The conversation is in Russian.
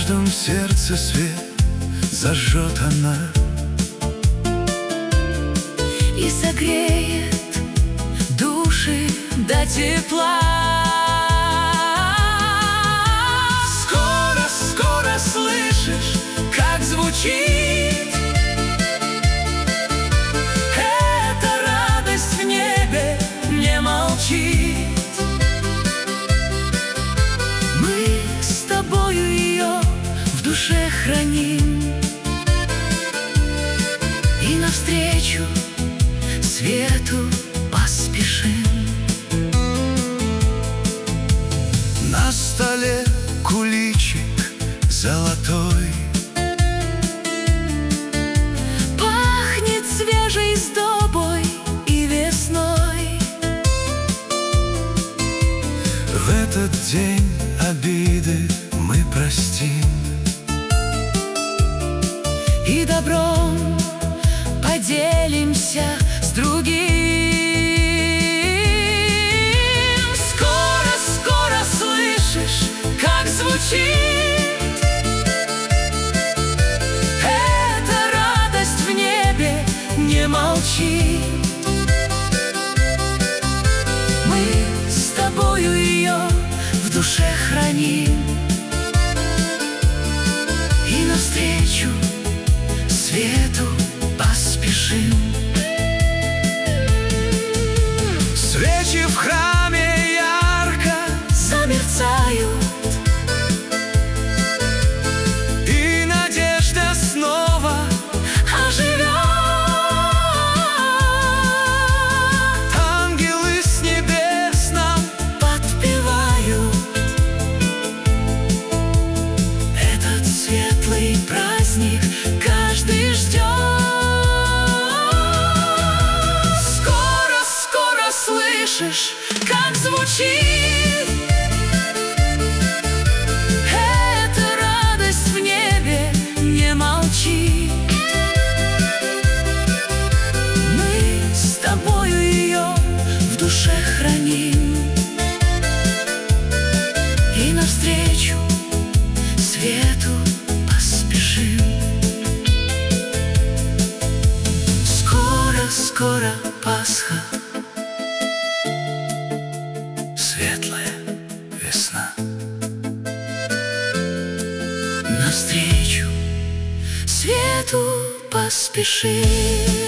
каждом сердце свет зажжет она и согреет души до тепла. Скоро, скоро слышишь, как звучит эта радость в небе, не молчит. Мы с тобою ее в душе храним и навстречу свету поспешим. На столе куличик золотой, пахнет свежей сдобой и весной. в этот день обиды мы простим И добром поделимся с другим. Скоро, скоро слышишь, как звучит эта радость в небе, не молчит. Мы с тобою ее в душе храним и навстречу свету поспешим. Свечи в храме ярко Замерцают, и надежда снова оживет. ангелы с небес нам Подпевают этот светлый праздник, каждый ждет. Скоро, скоро слышишь, как звучит эта радость в небе, не молчит. Мы с тобою ее в душе храним и навстречу свету поспешим. Скоро, скоро Пасха, светлая весна. Навстречу свету поспешим.